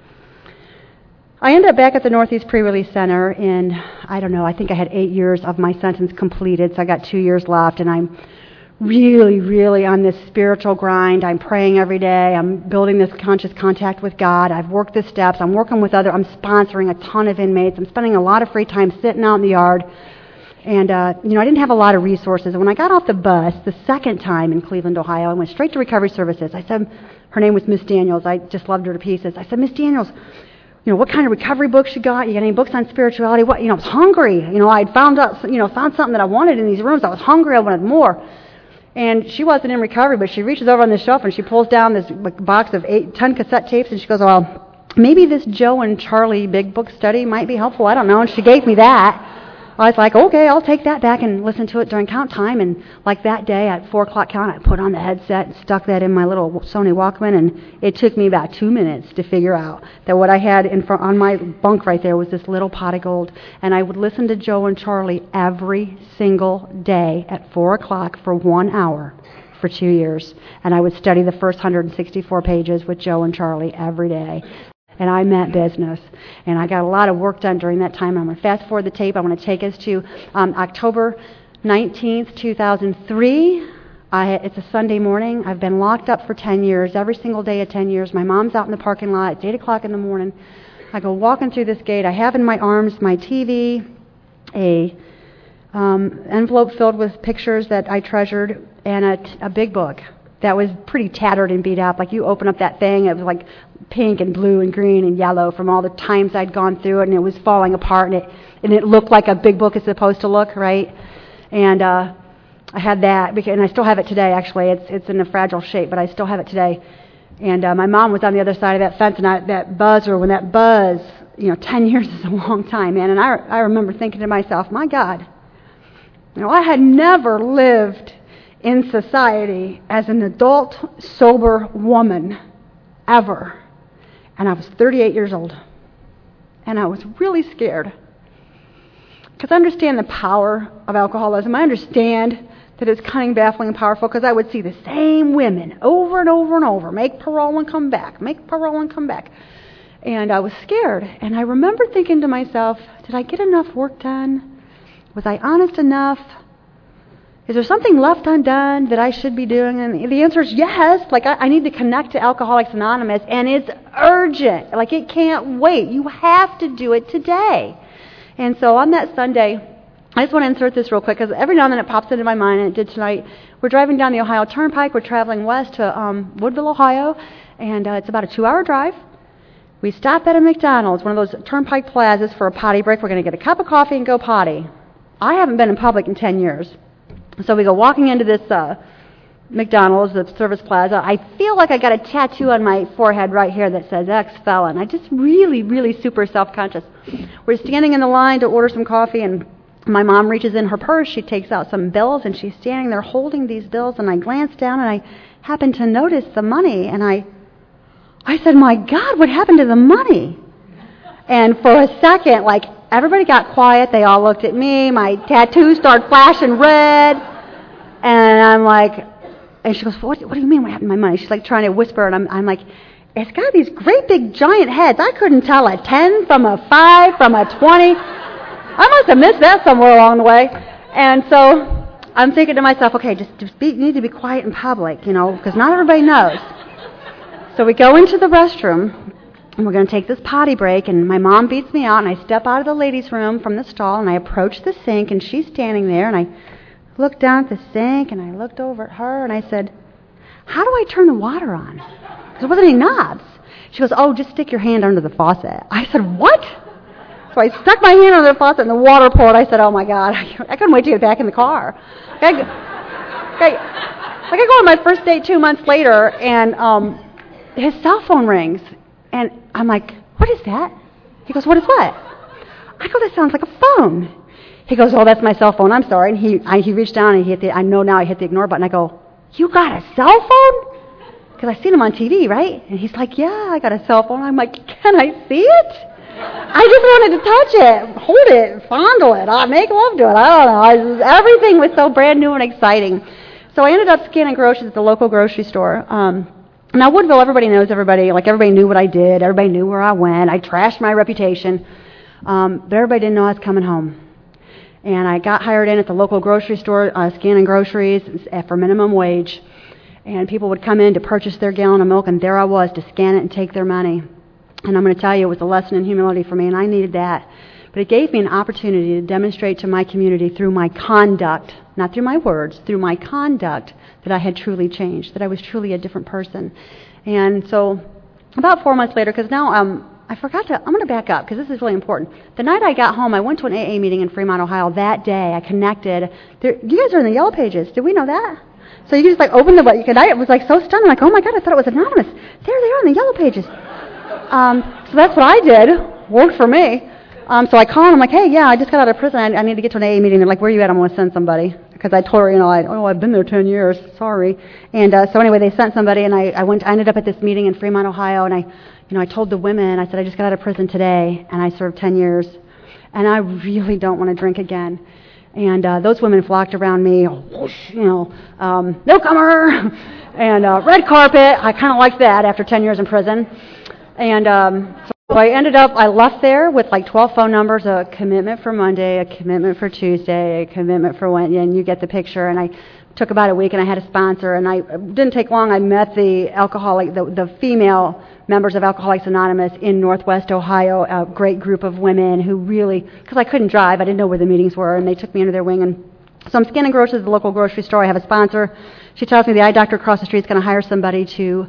I ended up back at the Northeast Pre-Release Center in, I think I had 8 years of my sentence completed, so I got 2 years left, and I'm really, really on this spiritual grind. I'm praying every day. I'm building this conscious contact with God. I've worked the steps. I'm working with I'm sponsoring a ton of inmates. I'm spending a lot of free time sitting out in the yard. And, I didn't have a lot of resources. And when I got off the bus the second time in Cleveland, Ohio, I went straight to Recovery Services. I said, her name was Miss Daniels. I just loved her to pieces. I said, Miss Daniels, what kind of recovery books you got? You got any books on spirituality? What, I was hungry. I'd found something that I wanted in these rooms. I was hungry. I wanted more. And she wasn't in recovery, but she reaches over on the shelf and she pulls down this box of 10 cassette tapes, and she goes, well, maybe this Joe and Charlie Big Book study might be helpful. I don't know. And she gave me that. I was like, okay, I'll take that back and listen to it during count time. And like that day at 4 o'clock count, I put on the headset and stuck that in my little Sony Walkman, and it took me about 2 minutes to figure out that what I had in front on my bunk right there was this little pot of gold. And I would listen to Joe and Charlie every single day at 4 o'clock for 1 hour for 2 years. And I would study the first 164 pages with Joe and Charlie every day. And I meant business. And I got a lot of work done during that time. I'm going to fast forward the tape. I'm going to take us to October 19th, 2003. It's a Sunday morning. I've been locked up for 10 years, every single day of 10 years. My mom's out in the parking lot. It's 8 o'clock in the morning. I go walking through this gate. I have in my arms my TV, a envelope filled with pictures that I treasured, and a big book that was pretty tattered and beat up. Like, you open up that thing, it was like pink and blue and green and yellow from all the times I'd gone through it, and it was falling apart, and it looked like a big book is supposed to look, right? And I had that, and I still have it today, actually. It's in a fragile shape, but I still have it today. And my mom was on the other side of that fence, and that buzzer, when that buzz, 10 years is a long time, man. And I remember thinking to myself, my God, I had never lived in society as an adult, sober woman, ever. And I was 38 years old. And I was really scared. Because I understand the power of alcoholism. I understand that it's cunning, baffling, and powerful, because I would see the same women over and over and over, make parole and come back, make parole and come back. And I was scared. And I remember thinking to myself, did I get enough work done? Was I honest enough? Is there something left undone that I should be doing? And the answer is yes. Like, I need to connect to Alcoholics Anonymous, and it's urgent. Like, it can't wait. You have to do it today. And so on that Sunday, I just want to insert this real quick, because every now and then it pops into my mind, and it did tonight. We're driving down the Ohio Turnpike. We're traveling west to Woodville, Ohio, and it's about a 2-hour drive. We stop at a McDonald's, one of those Turnpike plazas, for a potty break. We're going to get a cup of coffee and go potty. I haven't been in public in 10 years. So we go walking into this McDonald's, the service plaza. I feel like I got a tattoo on my forehead right here that says ex-felon. I just really, really super self-conscious. We're standing in the line to order some coffee, and my mom reaches in her purse. She takes out some bills, and she's standing there holding these bills, and I glance down, and I happen to notice the money, and I said, my God, what happened to the money? And for a second, like, everybody got quiet. They all looked at me. My tattoo started flashing red. And I'm like, and she goes, what do you mean what happened to my money? She's like trying to whisper, and I'm like, it's got these great big giant heads. I couldn't tell a 10 from a 5 from a 20. I must have missed that somewhere along the way. And so I'm thinking to myself, okay, you need to be quiet in public, because not everybody knows. So we go into the restroom, and we're going to take this potty break, and my mom beats me out, and I step out of the ladies' room from the stall, and I approach the sink, and she's standing there, and I looked down at the sink, and I looked over at her, and I said, how do I turn the water on? There wasn't any knobs. She goes, oh, just stick your hand under the faucet. I said, what? So I stuck my hand under the faucet, and the water poured. I said, oh, my God, I couldn't wait to get back in the car. I go on my first date 2 months later, and his cell phone rings. And I'm like, what is that? He goes, what is what? I go, that sounds like a phone. He goes, oh, that's my cell phone. I'm sorry. And he reached down, and I know now I hit the ignore button. I go, you got a cell phone? Because I seen him on TV, right? And he's like, yeah, I got a cell phone. I'm like, can I see it? I just wanted to touch it, hold it, fondle it, make love to it. I don't know. Everything was so brand new and exciting. So I ended up scanning groceries at the local grocery store. Now, Woodville, everybody knows everybody. Like, everybody knew what I did. Everybody knew where I went. I trashed my reputation. But everybody didn't know I was coming home. And I got hired in at the local grocery store, scanning groceries for minimum wage. And people would come in to purchase their gallon of milk, and there I was to scan it and take their money. And I'm going to tell you, it was a lesson in humility for me, and I needed that. But it gave me an opportunity to demonstrate to my community through my conduct, not through my words, through my conduct, that I had truly changed, that I was truly a different person. And so about 4 months later, because now I'm going to back up because this is really important. The night I got home, I went to an AA meeting in Fremont, Ohio. That day, I connected. You guys are in the Yellow Pages. Did we know that? So you can just open the book. I was so stunned. I'm like, oh my God, I thought it was anonymous. There they are in the Yellow Pages. So that's what I did. Worked for me. So I call and I'm like, hey, yeah, I just got out of prison. I need to get to an AA meeting. They're like, where are you at? I'm going to send somebody. Because I told her, I've been there 10 years. Sorry. And so anyway, they sent somebody, and I ended up at this meeting in Fremont, Ohio, and I told the women, I said, I just got out of prison today, and I served 10 years, and I really don't want to drink again. And those women flocked around me, newcomer, and red carpet. I kind of liked that after 10 years in prison. And so I left there with like 12 phone numbers, a commitment for Monday, a commitment for Tuesday, a commitment for Wednesday, and you get the picture. And I took about a week, and I had a sponsor, and it didn't take long. I met the female members of Alcoholics Anonymous in Northwest Ohio, a great group of women who really, because I couldn't drive, I didn't know where the meetings were, and they took me under their wing. And so I'm scanning groceries at the local grocery store. I have a sponsor. She tells me the eye doctor across the street is going to hire somebody to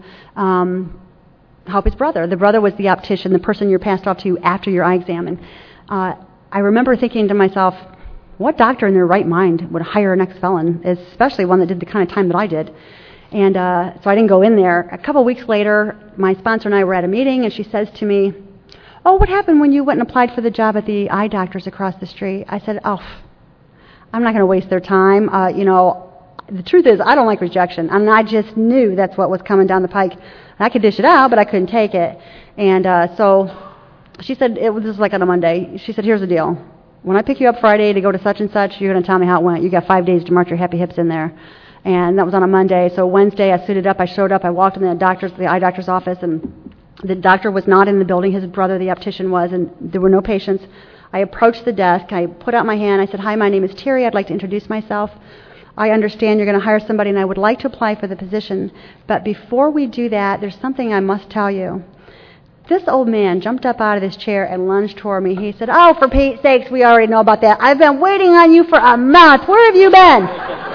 help his brother. The brother was the optician, the person you're passed off to after your eye exam. And I remember thinking to myself, what doctor in their right mind would hire an ex-felon, especially one that did the kind of time that I did? And so I didn't go in there. A couple of weeks later, my sponsor and I were at a meeting, and she says to me, oh, what happened when you went and applied for the job at the eye doctors across the street? I said, oh, I'm not going to waste their time. The truth is, I don't like rejection. And I just knew that's what was coming down the pike. I could dish it out, but I couldn't take it. And so she said, this was like on a Monday. She said, here's the deal. When I pick you up Friday to go to such and such, you're going to tell me how it went. You got 5 days to march your happy hips in there. And that was on a Monday. So Wednesday, I suited up. I showed up. I walked in the eye doctor's office, and the doctor was not in the building. His brother, the optician, was, and there were no patients. I approached the desk. I put out my hand. I said, hi, my name is Terry. I'd like to introduce myself. I understand you're going to hire somebody, and I would like to apply for the position. But before we do that, there's something I must tell you. This old man jumped up out of his chair and lunged toward me. He said, oh, for Pete's sakes, we already know about that. I've been waiting on you for a month. Where have you been?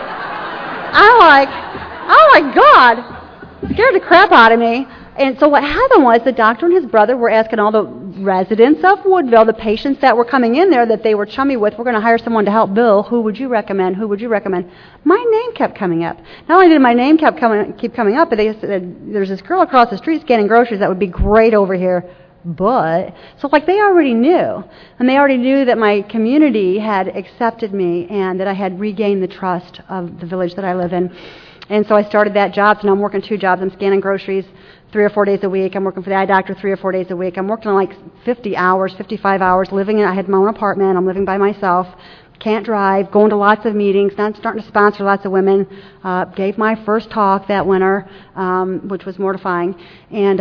I'm like, oh, my God. It scared the crap out of me. And so what happened was the doctor and his brother were asking all the residents of Woodville, the patients that were coming in there that they were chummy with, we're going to hire someone to help Bill. Who would you recommend? Who would you recommend? My name kept coming up. Not only did my name keep coming up, but they said, there's this girl across the street scanning groceries that would be great over here. But, so like they already knew. And they already knew that my community had accepted me and that I had regained the trust of the village that I live in. And so I started that job. So now I'm working 2 jobs. I'm scanning groceries 3 or 4 days a week. I'm working for the eye doctor 3 or 4 days a week. I'm working like 50 hours, 55 hours, I had my own apartment. I'm living by myself. Can't drive, going to lots of meetings, not starting to sponsor lots of women. Gave my first talk that winter, which was mortifying. And,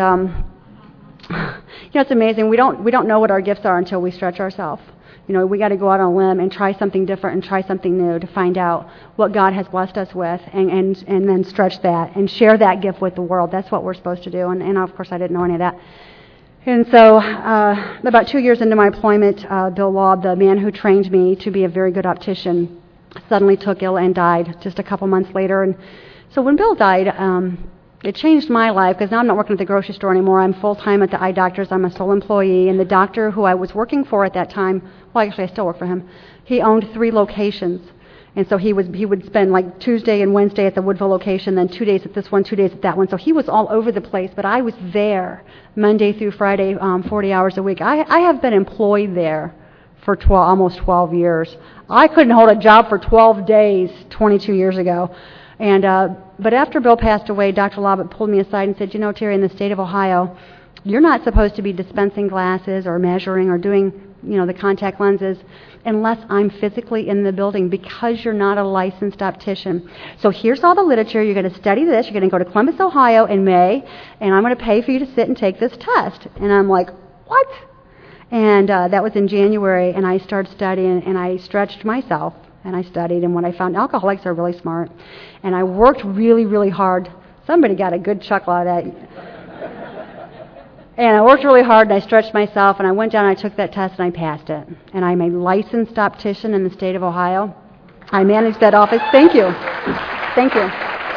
it's amazing. We don't know what our gifts are until we stretch ourselves. We got to go out on a limb and try something different and try something new to find out what God has blessed us with and then stretch that and share that gift with the world. That's what we're supposed to do. And of course, I didn't know any of that. And so about 2 years into my employment, Bill Law, the man who trained me to be a very good optician, suddenly took ill and died just a couple months later. And so when Bill died, it changed my life because now I'm not working at the grocery store anymore. I'm full-time at the eye doctors. I'm a sole employee. And the doctor who I was working for at that time, well, actually I still work for him, he owned 3 locations. And so he would spend like Tuesday and Wednesday at the Woodville location, then 2 days at this one, 2 days at that one. So he was all over the place, but I was there Monday through Friday, 40 hours a week. I have been employed there for almost 12 years. I couldn't hold a job for 12 days 22 years ago. And but after Bill passed away, Dr. Lobbett pulled me aside and said, Terry, in the state of Ohio, you're not supposed to be dispensing glasses or measuring or doing, the contact lenses unless I'm physically in the building because you're not a licensed optician. So here's all the literature. You're going to study this. You're going to go to Columbus, Ohio in May, and I'm going to pay for you to sit and take this test. And I'm like, what? And that was in January, and I started studying, and I stretched myself. And I studied, and when I found alcoholics are really smart, and I worked really, really hard. Somebody got a good chuckle out of that. And I worked really hard, and I stretched myself, and I went down, and I took that test, and I passed it. And I'm a licensed optician in the state of Ohio. I manage that office. Thank you. Thank you.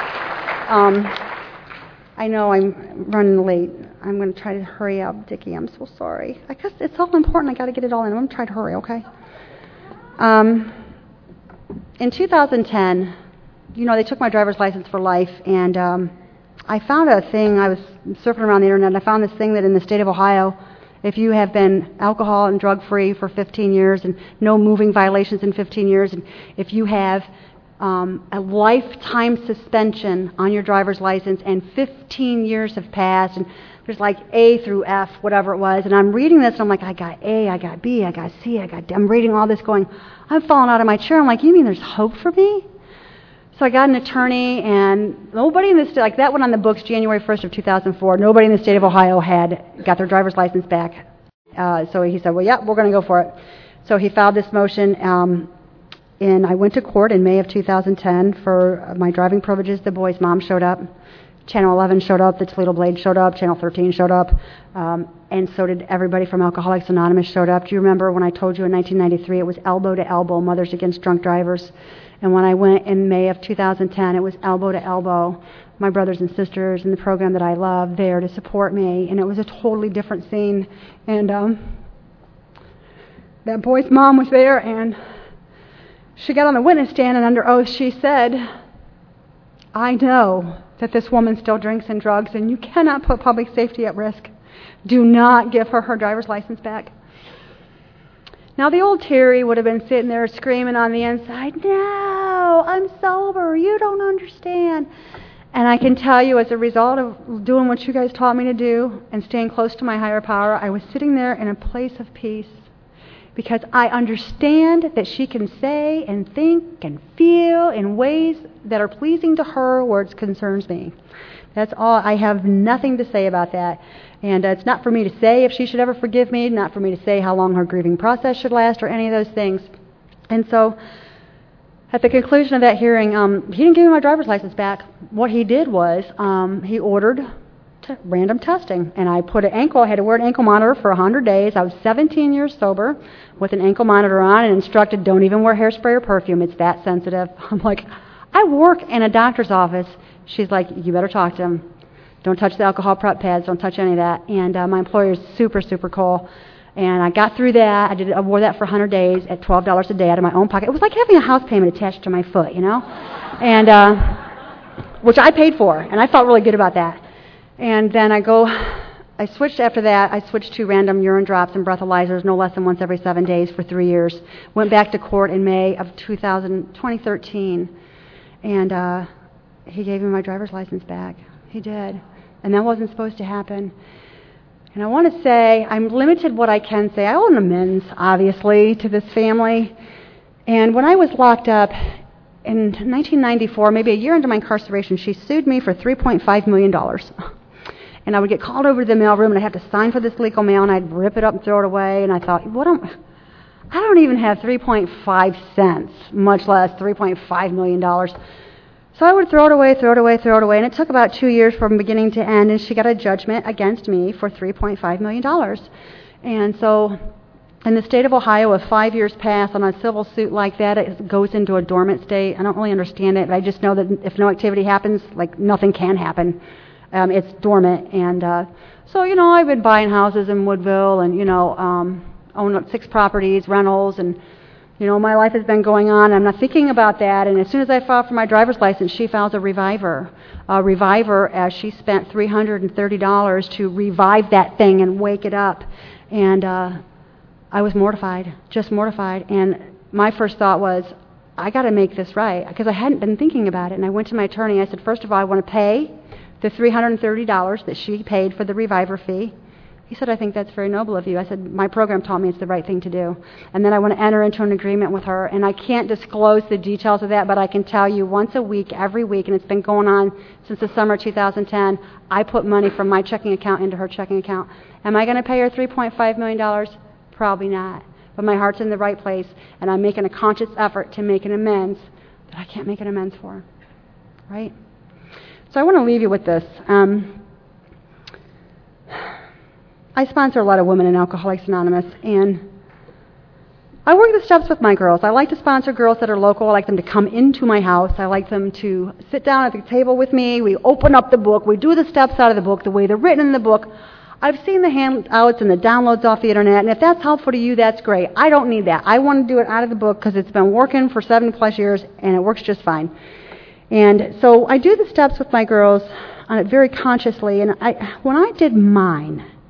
I know I'm running late. I'm going to try to hurry up, Dickie. I'm so sorry. I guess it's all important. I got to get it all in. I'm going to try to hurry, okay? In 2010, they took my driver's license for life, and I found a thing. I was surfing around the internet, and I found this thing that in the state of Ohio, If you have been alcohol and drug-free for 15 years and no moving violations in 15 years, and if you have a lifetime suspension on your driver's license and 15 years have passed, and there's like A through F, whatever it was, and I'm reading this and I'm like, I got A, I got B, I got C, I'm reading all this going, I'm falling out of my chair. I'm like, you mean there's hope for me? So I got an attorney, and nobody in the state, like that went on the books January 1st of 2004. Nobody in the state of Ohio had got their driver's license back. So he said, well, yeah, we're going to go for it. So he filed this motion, and I went to court in May of 2010 for my driving privileges. The boy's mom showed up. Channel 11 showed up. The Toledo Blade showed up. Channel 13 showed up. And so did everybody from Alcoholics Anonymous showed up. Do you remember when I told you in 1993 it was elbow to elbow, Mothers Against Drunk Drivers? And when I went in May of 2010, it was elbow to elbow, my brothers and sisters in the program that I love there to support me. And it was a totally different scene. And that boy's mom was there, and she got on the witness stand, and under oath she said, I know that this woman still drinks and drugs, and you cannot put public safety at risk. Do not give her driver's license back. Now, the old Terry would have been sitting there screaming on the inside, no, I'm sober, you don't understand. And I can tell you, as a result of doing what you guys taught me to do and staying close to my higher power, I was sitting there in a place of peace, because I understand that she can say and think and feel in ways that are pleasing to her where it concerns me. That's all. I have nothing to say about that. And it's not for me to say if she should ever forgive me, not for me to say how long her grieving process should last or any of those things. And so at the conclusion of that hearing, he didn't give me my driver's license back. What he did was he ordered random testing. And I put an ankle, I had to wear an ankle monitor for 100 days. I was 17 years sober with an ankle monitor on and instructed, don't even wear hairspray or perfume. It's that sensitive. I'm like, I work in a doctor's office. She's like, you better talk to him. Don't touch the alcohol prep pads. Don't touch any of that. And my employer is super, super cool. And I got through that. I wore that for 100 days at $12 a day out of my own pocket. It was like having a house payment attached to my foot, you know? And which I paid for. And I felt really good about that. And then I switched after that. I switched to random urine drops and breathalyzers no less than once every 7 days for 3 years. Went back to court in May of 2013. And he gave me my driver's license back. He did. And that wasn't supposed to happen. And I want to say, I'm limited what I can say. I owe an amends, obviously, to this family. And when I was locked up in 1994, maybe a year into my incarceration, she sued me for $3.5 million. And I would get called over to the mailroom, and I'd have to sign for this legal mail, and I'd rip it up and throw it away. And I thought, I don't even have 3.5 cents, much less $3.5 million. So I would throw it away, and it took about 2 years from beginning to end, and she got a judgment against me for $3.5 million. And so in the state of Ohio, if 5 years pass on a civil suit like that, it goes into a dormant state. I don't really understand it, but I just know that if no activity happens, like nothing can happen. It's dormant. And so, I've been buying houses in Woodville and, own 6 properties, rentals, and my life has been going on. I'm not thinking about that. And as soon as I filed for my driver's license, she files a reviver. As she spent $330 to revive that thing and wake it up. And I was mortified, just mortified. And my first thought was, I got to make this right, because I hadn't been thinking about it. And I went to my attorney. I said, first of all, I want to pay the $330 that she paid for the reviver fee. He said, I think that's very noble of you. I said, my program taught me it's the right thing to do. And then I want to enter into an agreement with her. And I can't disclose the details of that, but I can tell you once a week, every week, and it's been going on since the summer of 2010, I put money from my checking account into her checking account. Am I going to pay her $3.5 million? Probably not. But my heart's in the right place, and I'm making a conscious effort to make an amends that I can't make an amends for. Right? So I want to leave you with this. I sponsor a lot of women in Alcoholics Anonymous, and I work the steps with my girls. I like to sponsor girls that are local. I like them to come into my house. I like them to sit down at the table with me. We open up the book. We do the steps out of the book the way they're written in the book. I've seen the handouts and the downloads off the internet, and if that's helpful to you, that's great. I don't need that. I want to do it out of the book because it's been working for 7+ years, and it works just fine. And so I do the steps with my girls on it very consciously, and when I did mine,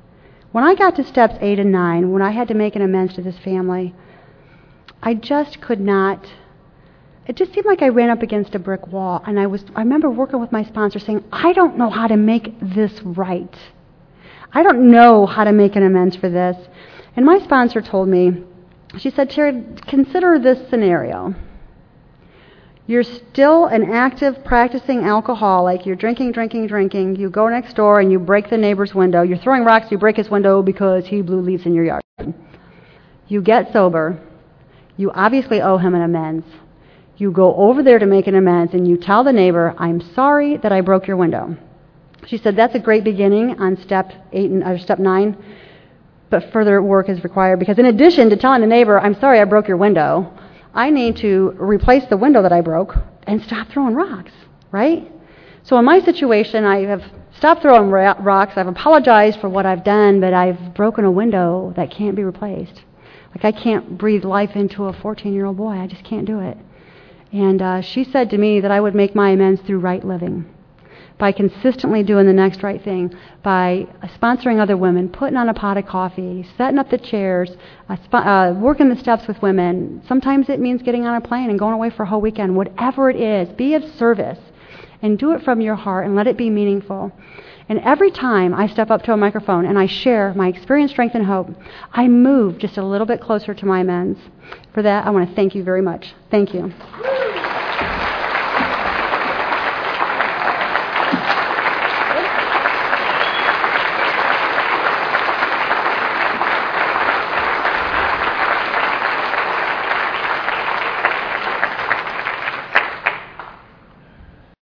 When I got to steps 8 and 9, when I had to make an amends to this family, I just could not. It just seemed like I ran up against a brick wall. And I remember working with my sponsor saying, I don't know how to make this right. I don't know how to make an amends for this. And my sponsor told me, she said, Terry, consider this scenario. You're still an active, practicing alcoholic. You're drinking. You go next door and you break the neighbor's window. You're throwing rocks, you break his window because he blew leaves in your yard. You get sober. You obviously owe him an amends. You go over there to make an amends and you tell the neighbor, I'm sorry that I broke your window. She said, that's a great beginning on step 9, but further work is required because in addition to telling the neighbor, I'm sorry I broke your window, I need to replace the window that I broke and stop throwing rocks, right? So in my situation, I have stopped throwing rocks, I've apologized for what I've done, but I've broken a window that can't be replaced. Like I can't breathe life into a 14-year-old boy, I just can't do it. And she said to me that I would make my amends through right living, by consistently doing the next right thing, by sponsoring other women, putting on a pot of coffee, setting up the chairs, working the steps with women. Sometimes it means getting on a plane and going away for a whole weekend. Whatever it is, be of service and do it from your heart and let it be meaningful. And every time I step up to a microphone and I share my experience, strength, and hope, I move just a little bit closer to my amends. For that, I want to thank you very much. Thank you.